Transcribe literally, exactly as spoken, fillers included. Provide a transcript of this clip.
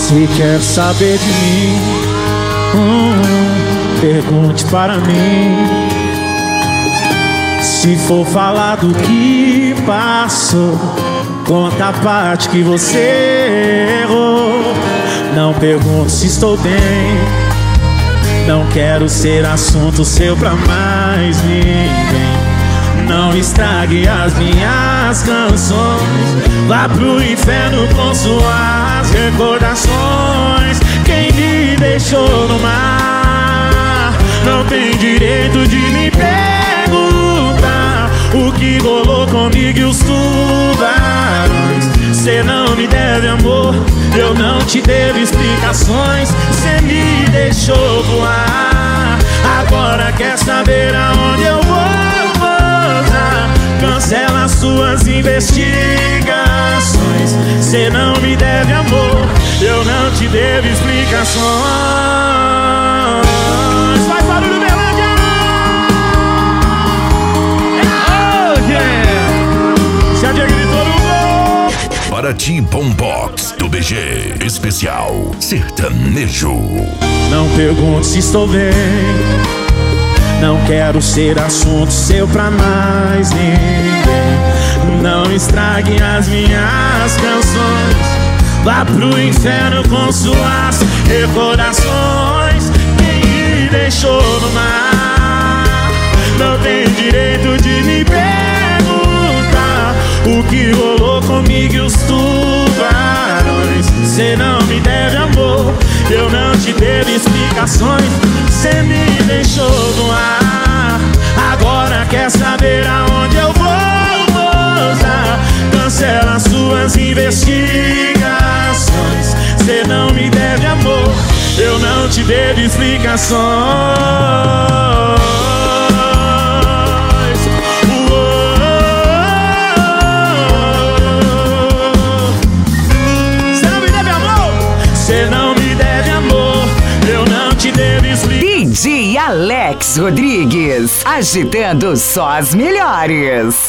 Se quer saber de mim, hum, pergunte para mim. Se for falar do que passou, conta a parte que você errou. Não pergunte se estou bem, não quero ser assunto seu pra mais ninguém. Não estrague as minhas canções, vá pro inferno com suas recordações. Quem me deixou no mar não tem direito de me perguntar o que rolou comigo e os tubarões. Cê não me deve amor, eu não te devo explicações. Cê me deixou voar, agora quer saber aonde eu vou pousar. Cancela suas investigações. Cê não me deve amor, eu não te devo explicações. Faz barulho, Berlândia! Oh, yeah! Se a Diego gritou no gol! Paraty Boombox do B G Especial Sertanejo. Não pergunte se estou bem, não quero ser assunto seu pra mais ninguém. Não estrague as minhas canções, vá pro inferno com suas recordações. Quem me deixou no mar não tem direito de me perguntar o que rolou comigo e os tubarões. Cê não me deve amor, eu não te devo explicações. Cê me deixou no ar, agora quer saber aonde eu vou pousar. Cancela suas investigações. Cê não me deve amor, eu não te devo explicações. Cê não me deve amor, eu não te devo explicar. D J Alex Rodrigues, agitando só as melhores.